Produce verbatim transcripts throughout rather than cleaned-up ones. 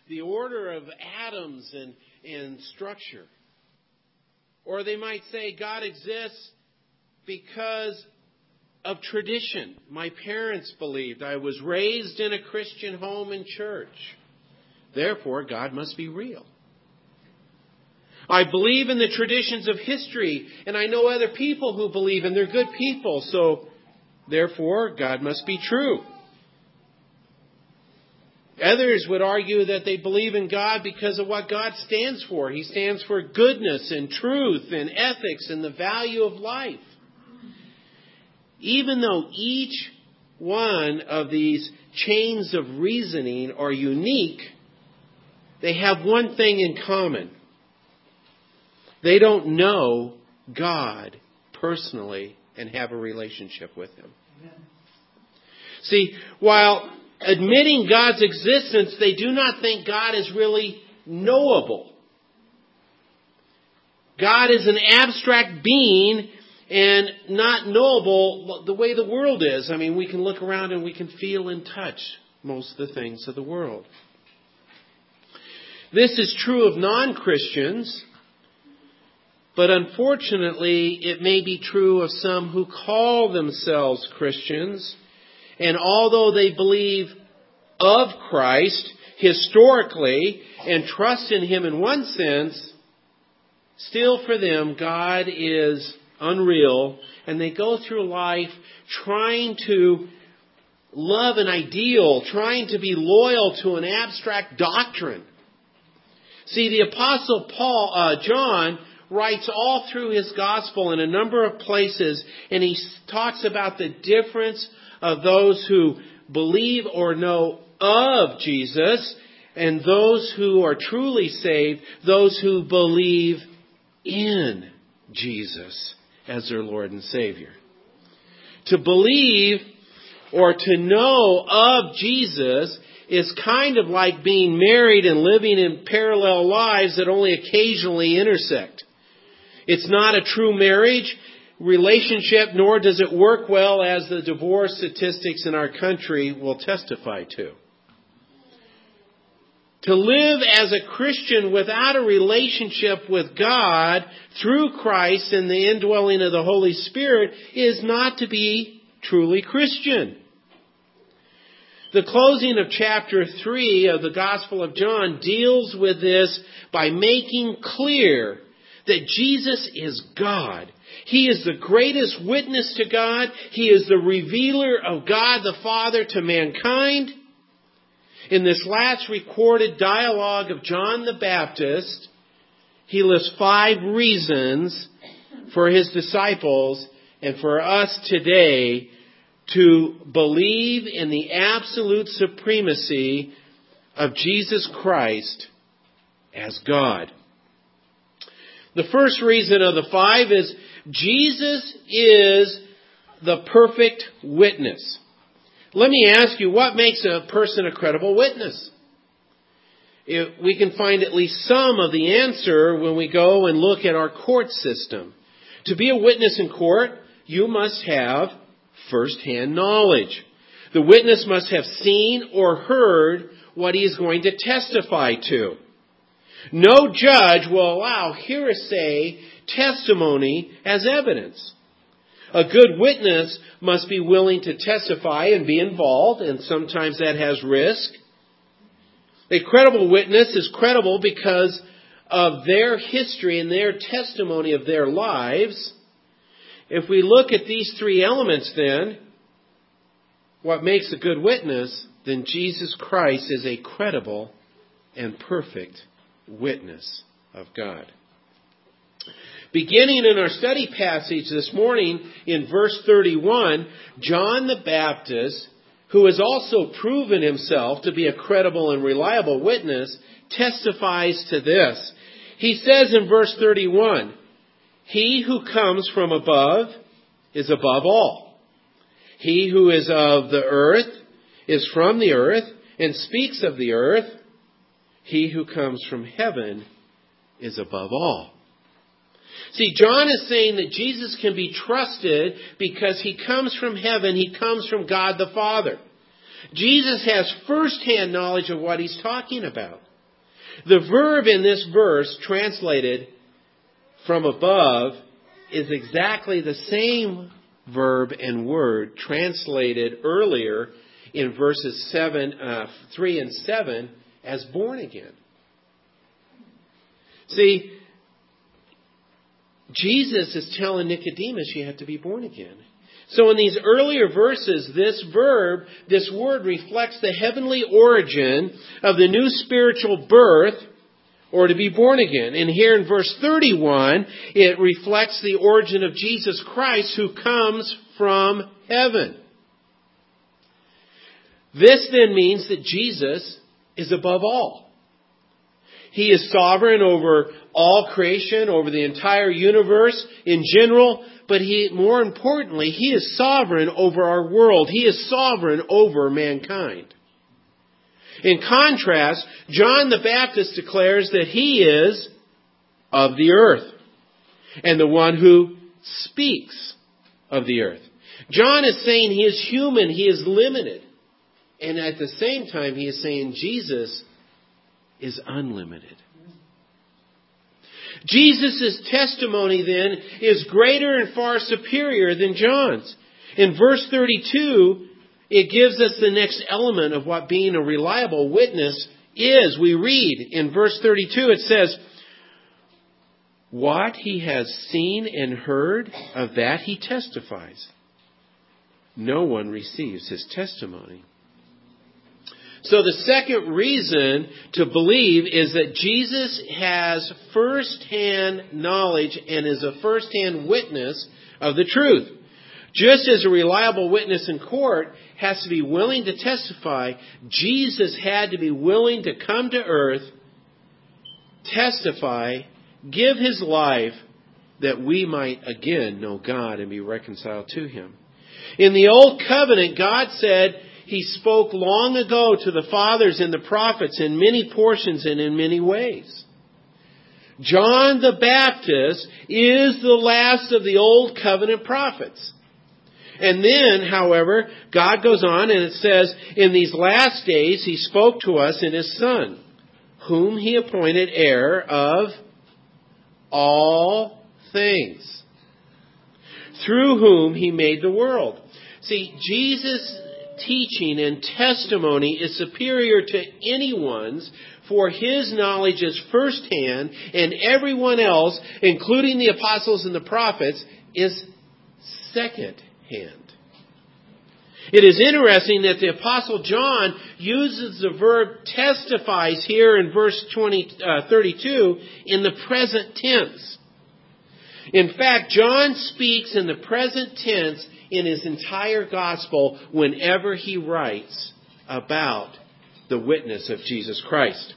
the order of atoms and, and structure. Or they might say God exists because of tradition. My parents believed. I was raised in a Christian home and church. Therefore, God must be real. I believe in the traditions of history, and I know other people who believe, and they're good people, so therefore, God must be true. Others would argue that they believe in God because of what God stands for. He stands for goodness and truth and ethics and the value of life. Even though each one of these chains of reasoning are unique, they have one thing in common. They don't know God personally and have a relationship with Him. Amen. See, while admitting God's existence, they do not think God is really knowable. God is an abstract being and not knowable the way the world is. I mean, we can look around and we can feel and touch most of the things of the world. This is true of non-Christians, but unfortunately, it may be true of some who call themselves Christians. And although they believe of Christ historically and trust in Him in one sense, still for them, God is unreal. And they go through life trying to love an ideal, trying to be loyal to an abstract doctrine. See, the Apostle Paul, uh, John, writes all through his gospel in a number of places, and he talks about the difference of those who believe or know of Jesus and those who are truly saved, those who believe in Jesus as their Lord and Savior. To believe or to know of Jesus is kind of like being married and living in parallel lives that only occasionally intersect. It's not a true marriage relationship, nor does it work well, as the divorce statistics in our country will testify to. To live as a Christian without a relationship with God through Christ and the indwelling of the Holy Spirit is not to be truly Christian. The closing of chapter three of the Gospel of John deals with this by making clear that Jesus is God. He is the greatest witness to God. He is the revealer of God the Father to mankind. In this last recorded dialogue of John the Baptist, he lists five reasons for his disciples and for us today to believe in the absolute supremacy of Jesus Christ as God. The first reason of the five is Jesus is the perfect witness. Let me ask you, what makes a person a credible witness? If we can find at least some of the answer when we go and look at our court system. To be a witness in court, you must have first-hand knowledge. The witness must have seen or heard what he is going to testify to. No judge will allow hearsay testimony as evidence. A good witness must be willing to testify and be involved, and sometimes that has risk. A credible witness is credible because of their history and their testimony of their lives. If we look at these three elements then, what makes a good witness, then Jesus Christ is a credible and perfect witness of God. Beginning in our study passage this morning in verse thirty-one, John the Baptist, who has also proven himself to be a credible and reliable witness, testifies to this. He says in verse thirty-one, "He who comes from above is above all. He who is of the earth is from the earth and speaks of the earth. He who comes from heaven is above all." See, John is saying that Jesus can be trusted because he comes from heaven. He comes from God the Father. Jesus has first-hand knowledge of what he's talking about. The verb in this verse, translated from above, is exactly the same verb and word translated earlier in verses seven, uh, three and seven as born again. See, Jesus is telling Nicodemus you have to be born again. So in these earlier verses, this verb, this word reflects the heavenly origin of the new spiritual birth, or to be born again. And here in verse thirty-one, it reflects the origin of Jesus Christ, who comes from heaven. This then means that Jesus is above all. He is sovereign over all creation, over the entire universe in general, but he, more importantly, he is sovereign over our world. He is sovereign over mankind. In contrast, John the Baptist declares that he is of the earth and the one who speaks of the earth. John is saying he is human, he is limited. And at the same time, he is saying Jesus is unlimited. Jesus' testimony then is greater and far superior than John's. In verse thirty-two, it gives us the next element of what being a reliable witness is. We read in verse thirty-two, it says, "What he has seen and heard, of that he testifies. No one receives his testimony." So the second reason to believe is that Jesus has first-hand knowledge and is a first-hand witness of the truth. Just as a reliable witness in court has to be willing to testify, Jesus had to be willing to come to earth, testify, give his life, that we might again know God and be reconciled to him. In the Old Covenant, God said he spoke long ago to the fathers and the prophets in many portions and in many ways. John the Baptist is the last of the Old Covenant prophets. And then, however, God goes on and it says, in these last days he spoke to us in his Son, whom he appointed heir of all things, through whom he made the world. See, Jesus' teaching and testimony is superior to anyone's, for his knowledge is firsthand, and everyone else, including the apostles and the prophets, is second-hand. It is interesting that the apostle John uses the verb testifies here in verse twenty, uh, thirty-two in the present tense. In fact, John speaks in the present tense in his entire gospel whenever he writes about the witness of Jesus Christ.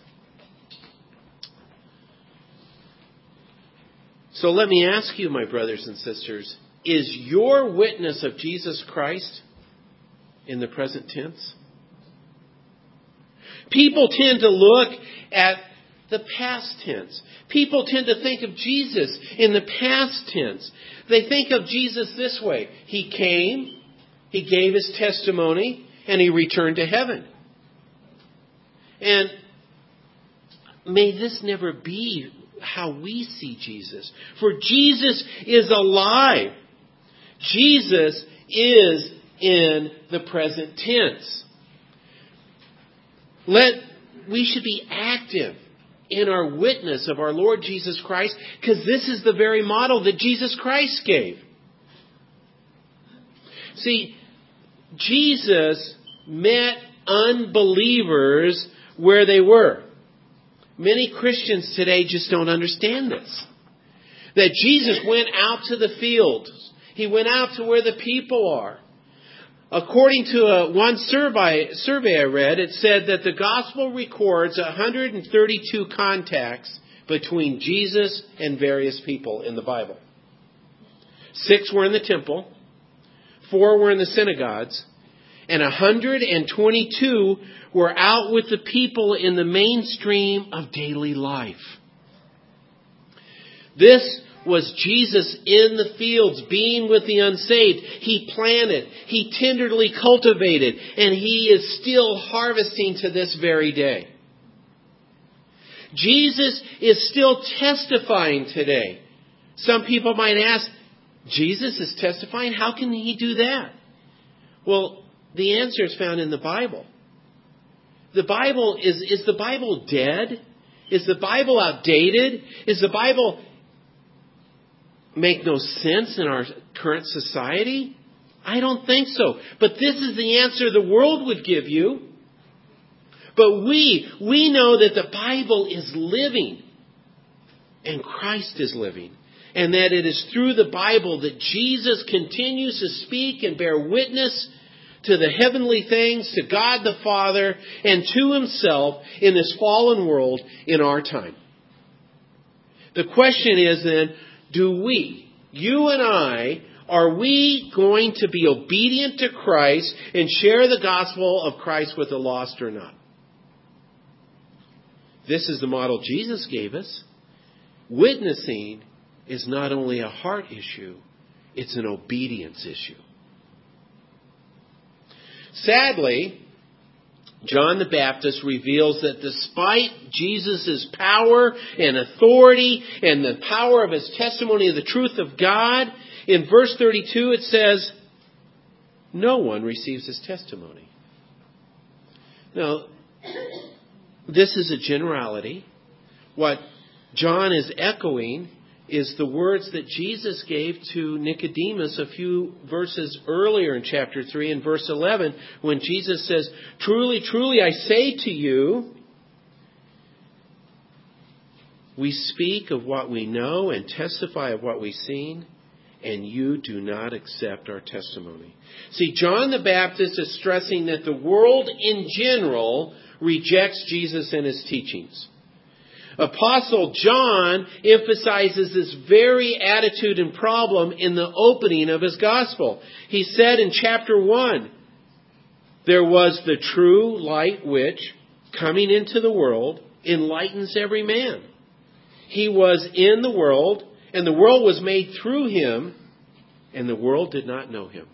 So let me ask you, my brothers and sisters, is your witness of Jesus Christ in the present tense? People tend to look at the past tense. People tend to think of Jesus in the past tense. They think of Jesus this way. He came, he gave his testimony, and he returned to heaven. And may this never be how we see Jesus. For Jesus is alive. Jesus is in the present tense. Let we should be active in our witness of our Lord Jesus Christ, because this is the very model that Jesus Christ gave. See, Jesus met unbelievers where they were. Many Christians today just don't understand this. That Jesus went out to the fields. He went out to where the people are. According to a, one survey, survey I read, it said that the gospel records one hundred thirty-two contacts between Jesus and various people in the Bible. Six were in the temple, four were in the synagogues, and one hundred twenty-two were out with the people in the mainstream of daily life. This was Jesus in the fields, being with the unsaved. He planted, he tenderly cultivated, and he is still harvesting to this very day. Jesus is still testifying today. Some people might ask, Jesus is testifying? How can he do that? Well, the answer is found in the Bible. The Bible, is, is the Bible dead? Is the Bible outdated? Is the Bible make no sense in our current society? I don't think so. But this is the answer the world would give you. But we, we know that the Bible is living and Christ is living. And that it is through the Bible that Jesus continues to speak and bear witness to the heavenly things, to God the Father, and to himself in this fallen world in our time. The question is then, do we, you and I, are we going to be obedient to Christ and share the gospel of Christ with the lost or not? This is the model Jesus gave us. Witnessing is not only a heart issue, it's an obedience issue. Sadly, John the Baptist reveals that despite Jesus' power and authority and the power of his testimony of the truth of God, in verse thirty-two it says, no one receives his testimony. Now, this is a generality. What John is echoing is the words that Jesus gave to Nicodemus a few verses earlier in chapter three and verse eleven, when Jesus says, truly, truly, I say to you, we speak of what we know and testify of what we've seen, and you do not accept our testimony. See, John the Baptist is stressing that the world in general rejects Jesus and his teachings. Apostle John emphasizes this very attitude and problem in the opening of his gospel. He said in chapter one, there was the true light which, coming into the world, enlightens every man. He was in the world, and the world was made through him, and the world did not know him.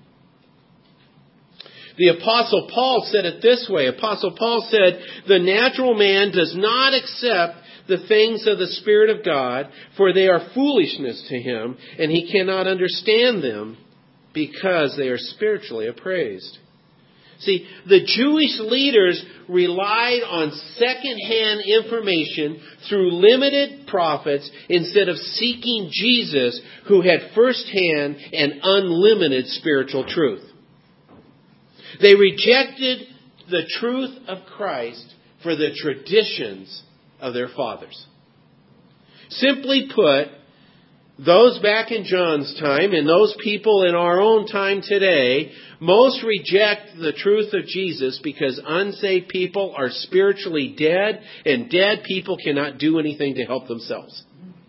The Apostle Paul said it this way. Apostle Paul said, the natural man does not accept the things of the Spirit of God, for they are foolishness to him, and he cannot understand them because they are spiritually appraised. See, the Jewish leaders relied on second-hand information through limited prophets instead of seeking Jesus, who had first-hand and unlimited spiritual truth. They rejected the truth of Christ for the traditions of their fathers. Simply put, those back in John's time and those people in our own time today most reject the truth of Jesus because unsaved people are spiritually dead, and dead people cannot do anything to help themselves.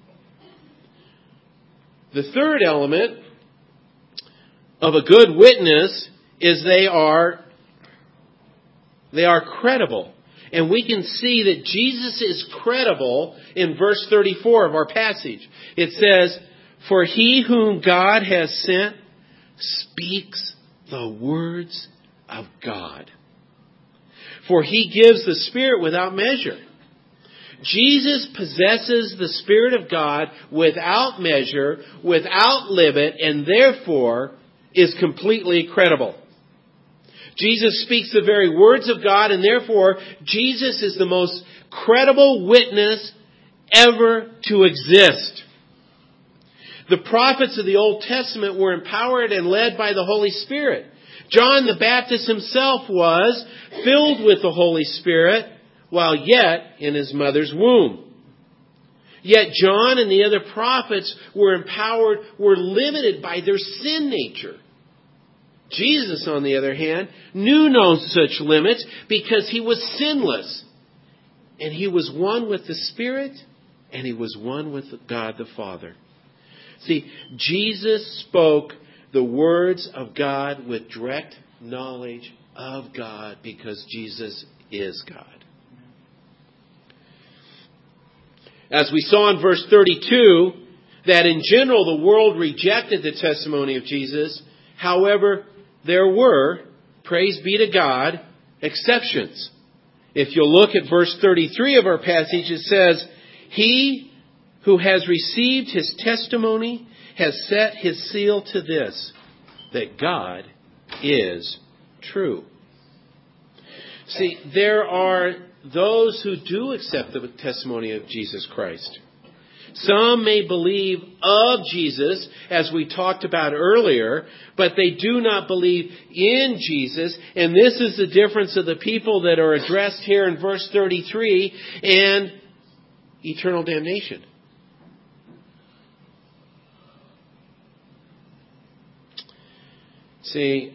The third element of a good witness is they are they are credible. And we can see that Jesus is credible in verse thirty-four of our passage. It says, for he whom God has sent speaks the words of God. For he gives the Spirit without measure. Jesus possesses the Spirit of God without measure, without limit, and therefore is completely credible. Jesus speaks the very words of God, and therefore Jesus is the most credible witness ever to exist. The prophets of the Old Testament were empowered and led by the Holy Spirit. John the Baptist himself was filled with the Holy Spirit while yet in his mother's womb. Yet John and the other prophets were empowered, were limited by their sin nature. Jesus, on the other hand, knew no such limits because he was sinless. And he was one with the Spirit, and he was one with God the Father. See, Jesus spoke the words of God with direct knowledge of God because Jesus is God. As we saw in verse thirty-two, that in general the world rejected the testimony of Jesus. However, there were, praise be to God, exceptions. If you'll look at verse thirty-three of our passage, it says, "He who has received his testimony has set his seal to this, that God is true." See, there are those who do accept the testimony of Jesus Christ. Some may believe of Jesus, as we talked about earlier, but they do not believe in Jesus. And this is the difference of the people that are addressed here in verse thirty-three and eternal damnation. See,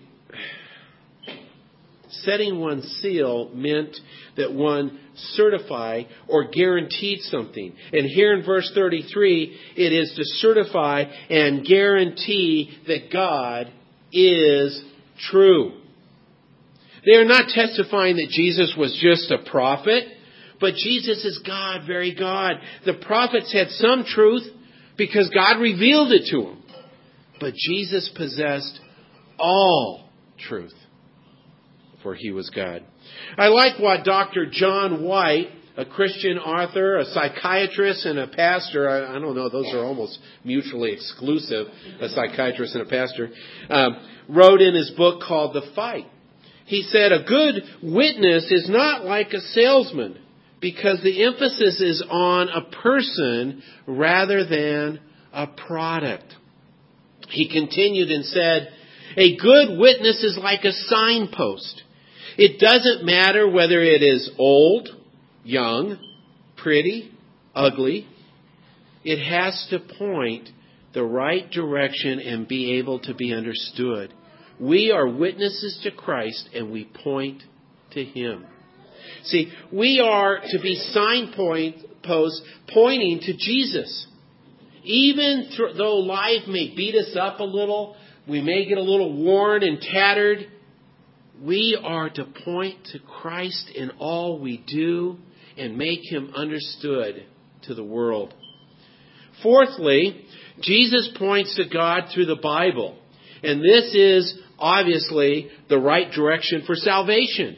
setting one's seal meant that one certified or guaranteed something. And here in verse thirty-three, it is to certify and guarantee that God is true. They are not testifying that Jesus was just a prophet, but Jesus is God, very God. The prophets had some truth because God revealed it to them. But Jesus possessed all truth, for he was God. I like what Doctor John White, a Christian author, a psychiatrist, and a pastor, I, I don't know, those are almost mutually exclusive, a psychiatrist and a pastor, um, wrote in his book called The Fight. He said, "A good witness is not like a salesman, because the emphasis is on a person rather than a product." He continued and said, "A good witness is like a signpost. It doesn't matter whether it is old, young, pretty, ugly. It has to point the right direction and be able to be understood. We are witnesses to Christ and we point to Him." See, we are to be signposts pointing to Jesus. Even th- though life may beat us up a little, we may get a little worn and tattered, we are to point to Christ in all we do and make Him understood to the world. Fourthly, Jesus points to God through the Bible. And this is obviously the right direction for salvation.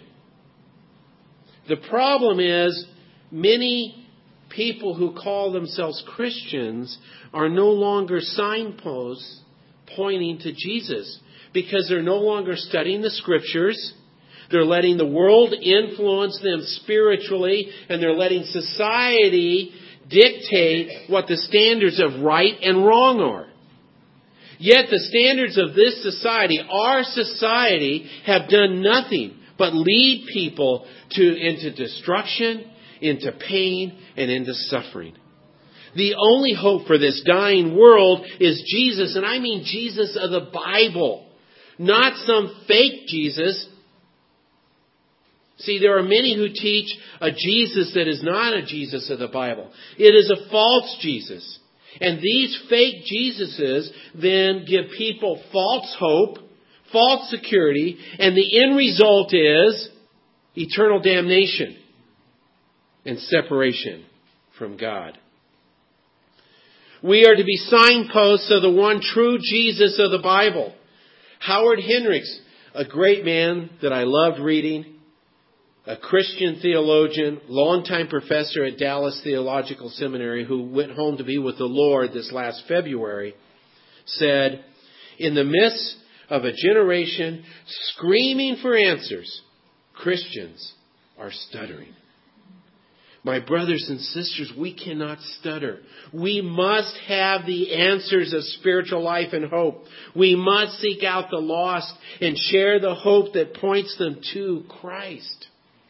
The problem is many people who call themselves Christians are no longer signposts pointing to Jesus, because they're no longer studying the Scriptures. They're letting the world influence them spiritually, and they're letting society dictate what the standards of right and wrong are. Yet the standards of this society, our society, have done nothing but lead people to into destruction, into pain, and into suffering. The only hope for this dying world is Jesus, and I mean Jesus of the Bible, not some fake Jesus. See, there are many who teach a Jesus that is not a Jesus of the Bible. It is a false Jesus. And these fake Jesuses then give people false hope, false security, and the end result is eternal damnation and separation from God. We are to be signposts of the one true Jesus of the Bible. Howard Hendricks, a great man that I loved reading, a Christian theologian, longtime professor at Dallas Theological Seminary, who went home to be with the Lord this last February, said, "In the midst of a generation screaming for answers, Christians are stuttering." My brothers and sisters, we cannot stutter. We must have the answers of spiritual life and hope. We must seek out the lost and share the hope that points them to Christ.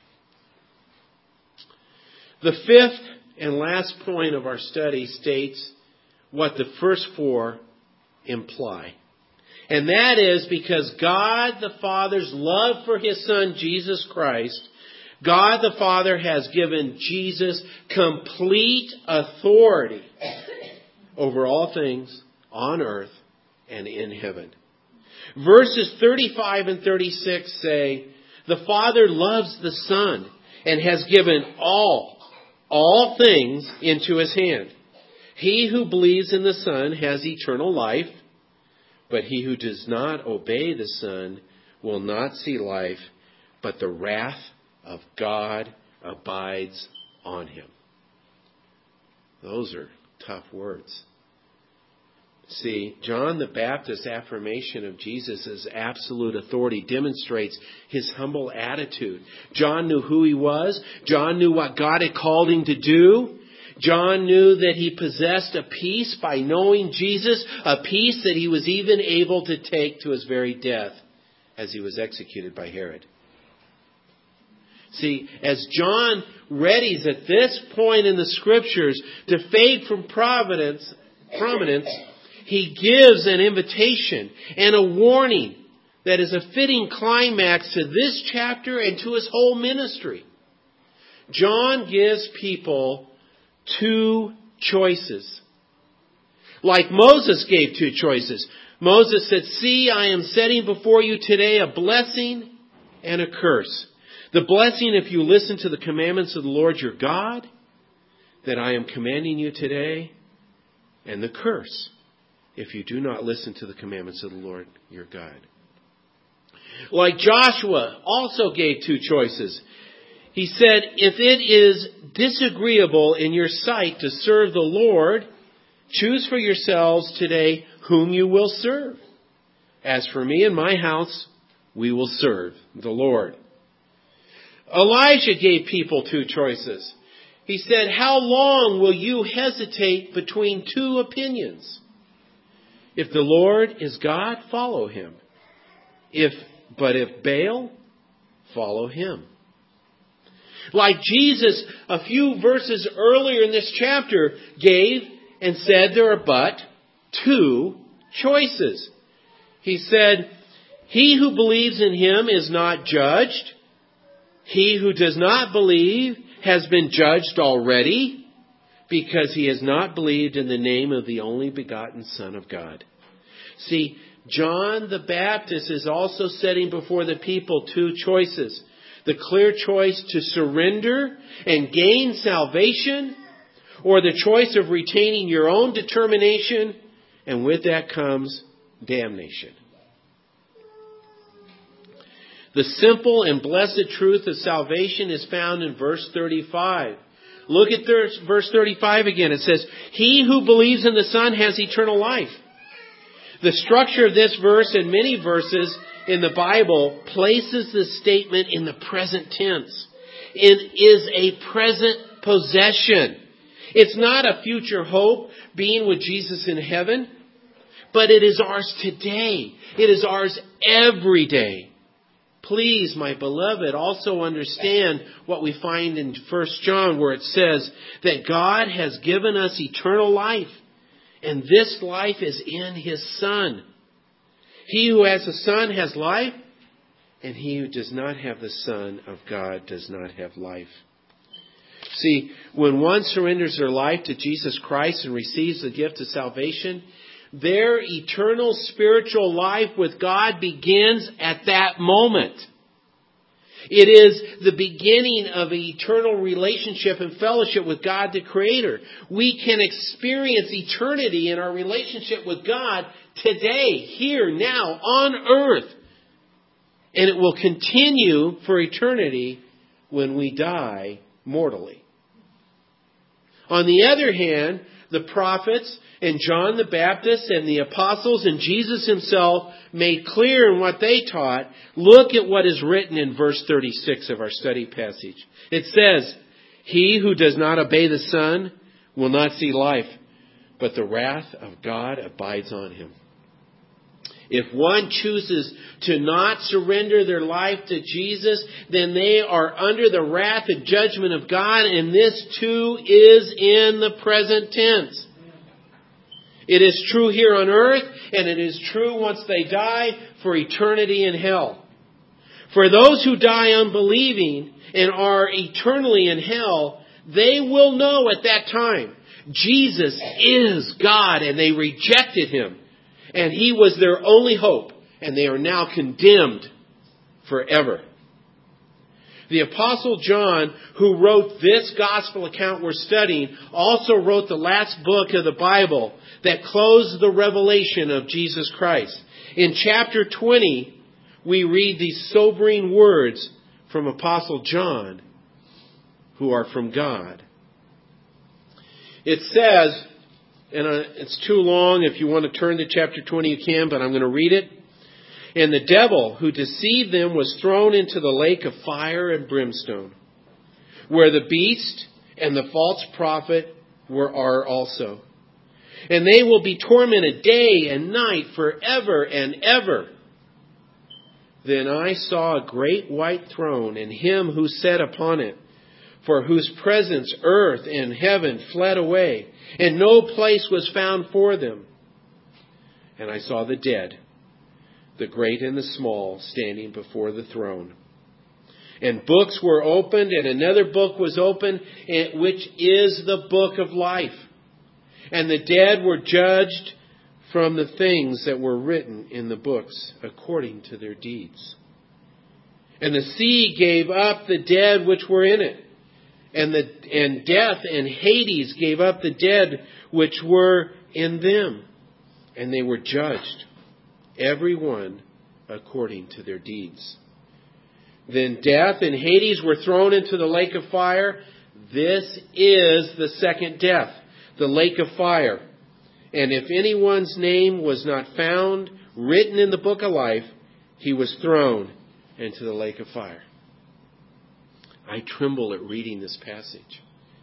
The fifth and last point of our study states what the first four imply. And that is because God the Father's love for His Son, Jesus Christ, God the Father has given Jesus complete authority over all things on earth and in heaven. Verses thirty-five and thirty-six say, "The Father loves the Son and has given all, all things into His hand. He who believes in the Son has eternal life, but he who does not obey the Son will not see life, but the wrath of God abides on him. Those are tough words. See, John the Baptist's affirmation of Jesus' absolute authority demonstrates his humble attitude. John knew who he was. John knew what God had called him to do. John knew that he possessed a peace by knowing Jesus, a peace that he was even able to take to his very death as he was executed by Herod. See, as John readies at this point in the Scriptures to fade from providence, prominence, he gives an invitation and a warning that is a fitting climax to this chapter and to his whole ministry. John gives people two choices. Like Moses gave two choices. Moses said, "See, I am setting before you today a blessing and a curse. The blessing if you listen to the commandments of the Lord your God, that I am commanding you today, and the curse if you do not listen to the commandments of the Lord your God." Like Joshua also gave two choices. He said, "If it is disagreeable in your sight to serve the Lord, choose for yourselves today whom you will serve. As for me and my house, we will serve the Lord." Elijah gave people two choices. He said, "How long will you hesitate between two opinions? If the Lord is God, follow him. If, but if Baal, follow him." Like Jesus, a few verses earlier in this chapter, gave and said there are but two choices. He said, "He who believes in him is not judged. He who does not believe has been judged already, because he has not believed in the name of the only begotten Son of God." See, John the Baptist is also setting before the people two choices. The clear choice to surrender and gain salvation, or the choice of retaining your own determination, and with that comes damnation. The simple and blessed truth of salvation is found in verse thirty-five. Look at verse thirty-five again. It says, "He who believes in the Son has eternal life." The structure of this verse and many verses in the Bible places this statement in the present tense. It is a present possession. It's not a future hope, being with Jesus in heaven, but it is ours today. It is ours every day. Please, my beloved, also understand what we find in First John, where it says that God has given us eternal life, and this life is in His Son. He who has the Son has life, and he who does not have the Son of God does not have life. See, when one surrenders their life to Jesus Christ and receives the gift of salvation, their eternal spiritual life with God begins at that moment. It is the beginning of an eternal relationship and fellowship with God the Creator. We can experience eternity in our relationship with God today, here, now, on earth. And it will continue for eternity when we die mortally. On the other hand, the prophets and John the Baptist and the apostles and Jesus himself made clear in what they taught. Look at what is written in verse thirty-six of our study passage. It says, "He who does not obey the Son will not see life, but the wrath of God abides on him." If one chooses to not surrender their life to Jesus, then they are under the wrath and judgment of God, and this too is in the present tense. It is true here on earth, and it is true once they die for eternity in hell. For those who die unbelieving and are eternally in hell, they will know at that time Jesus is God, and they rejected Him. And He was their only hope, and they are now condemned forever. The Apostle John, who wrote this gospel account we're studying, also wrote the last book of the Bible that closed the revelation of Jesus Christ. In chapter twenty, we read these sobering words from Apostle John. who are from God. It says, and it's too long, if you want to turn to chapter twenty you can, but I'm going to read it. And the devil who deceived them was thrown into the lake of fire and brimstone, where the beast and the false prophet were are also. And they will be tormented day and night forever and ever. Then I saw a great white throne and him who sat upon it, for whose presence earth and heaven fled away, and no place was found for them. And I saw the dead, the great and the small, standing before the throne. And books were opened, and another book was opened, which is the book of life. And the dead were judged from the things that were written in the books according to their deeds. And the sea gave up the dead which were in it. And the and death and Hades gave up the dead which were in them. And they were judged, every one according to their deeds. Then death and Hades were thrown into the lake of fire. This is the second death, the lake of fire. And if anyone's name was not found written in the book of life, he was thrown into the lake of fire. I tremble at reading this passage.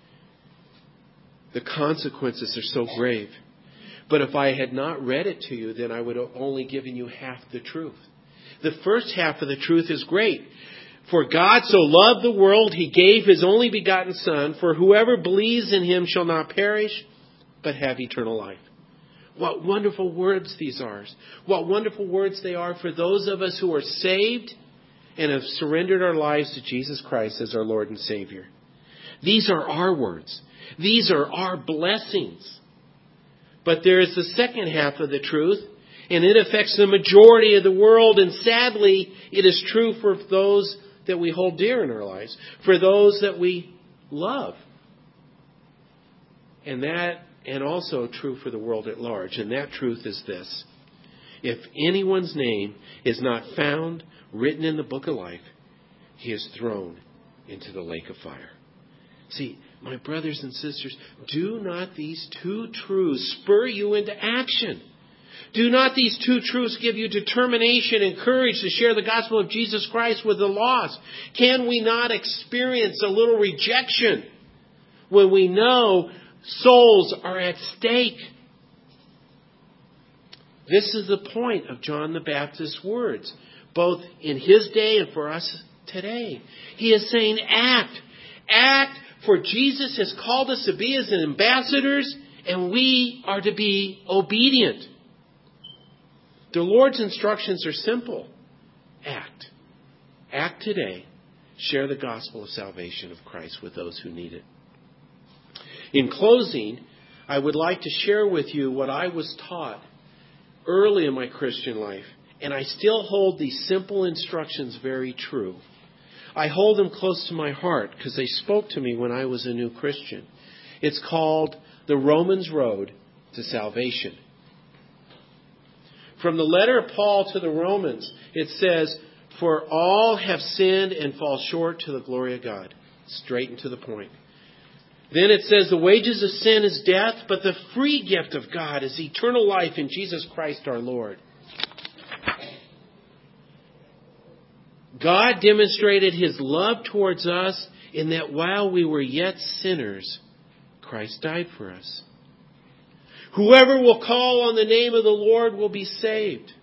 The consequences are so grave. But if I had not read it to you, then I would have only given you half the truth. The first half of the truth is great. For God so loved the world, He gave His only begotten Son, for whoever believes in Him shall not perish, but have eternal life. What wonderful words these are. What wonderful words they are for those of us who are saved and have surrendered our lives to Jesus Christ as our Lord and Savior. These are our words. These are our blessings. But there is the second half of the truth, and it affects the majority of the world, and sadly, it is true for those that we hold dear in our lives, for those that we love. And that, and also true for the world at large. And that truth is this: if anyone's name is not found written in the book of life, he is thrown into the lake of fire. See, my brothers and sisters, do not these two truths spur you into action? Do not these two truths give you determination and courage to share the gospel of Jesus Christ with the lost? Can we not experience a little rejection when we know souls are at stake? This is the point of John the Baptist's words, both in his day and for us today. He is saying, act. Act, for Jesus has called us to be His ambassadors, and we are to be obedient. The Lord's instructions are simple. Act. Act today. Share the gospel of salvation of Christ with those who need it. In closing, I would like to share with you what I was taught early in my Christian life, and I still hold these simple instructions very true. I hold them close to my heart because they spoke to me when I was a new Christian. It's called the Romans Road to Salvation. From the letter of Paul to the Romans, it says, for all have sinned and fall short to the glory of God. Straight and to the point. Then it says, the wages of sin is death, but the free gift of God is eternal life in Jesus Christ our Lord. God demonstrated His love towards us in that while we were yet sinners, Christ died for us. Whoever will call on the name of the Lord will be saved.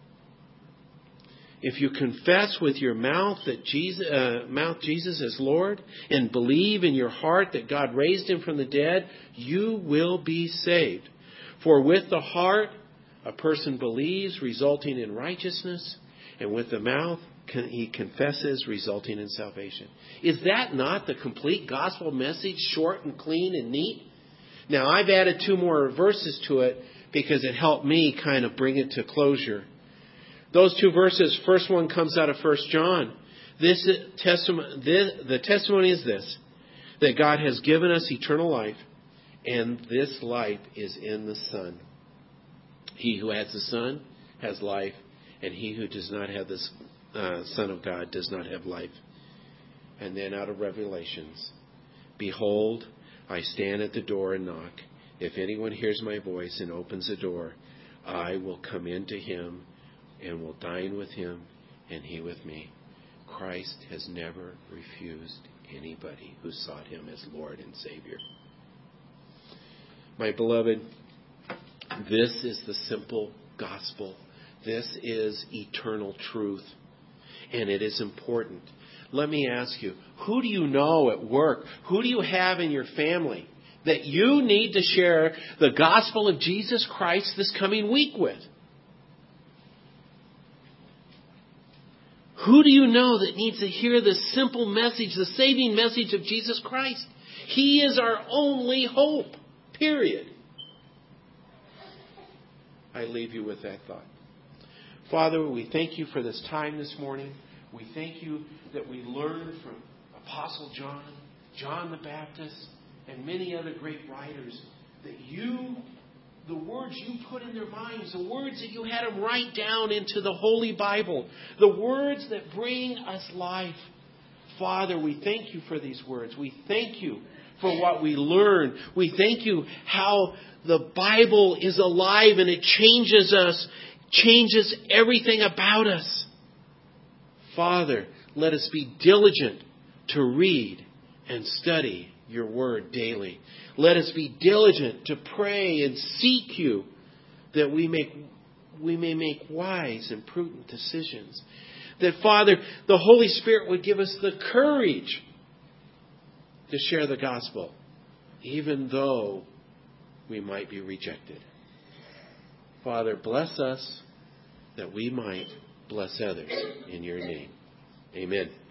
If you confess with your mouth that Jesus, uh, mouth Jesus as Lord and believe in your heart that God raised Him from the dead, you will be saved. For with the heart a person believes, resulting in righteousness, and with the mouth he confesses, resulting in salvation. Is that not the complete gospel message, short and clean and neat? Now, I've added two more verses to it because it helped me kind of bring it to closure. Those two verses, first one comes out of First John. This testimony, this, the testimony is this, that God has given us eternal life, and this life is in the Son. He who has the Son has life, and he who does not have the uh, Son of God does not have life. And then out of Revelations, Behold, I stand at the door and knock. If anyone hears my voice and opens the door, I will come into him and will dine with him and he with me. Christ has never refused anybody who sought him as Lord and Savior. My beloved, this is the simple gospel. This is eternal truth. And it is important. Let me ask you, who do you know at work? Who do you have in your family that you need to share the gospel of Jesus Christ this coming week with? Who do you know that needs to hear this simple message, the saving message of Jesus Christ? He is our only hope. Period. I leave you with that thought. Father, we thank you for this time this morning. We thank you that we learned from Apostle John, John the Baptist, and many other great writers that you, the words you put in their minds, the words that you had them write down into the Holy Bible, the words that bring us life. Father, we thank you for these words. We thank you for what we learn. We thank you how the Bible is alive and it changes us, changes everything about us. Father, let us be diligent to read and study your word daily. Let us be diligent to pray and seek you that we make we may make wise and prudent decisions. That, Father, the Holy Spirit would give us the courage to share the gospel, even though we might be rejected. Father, bless us that we might bless others in your name. Amen.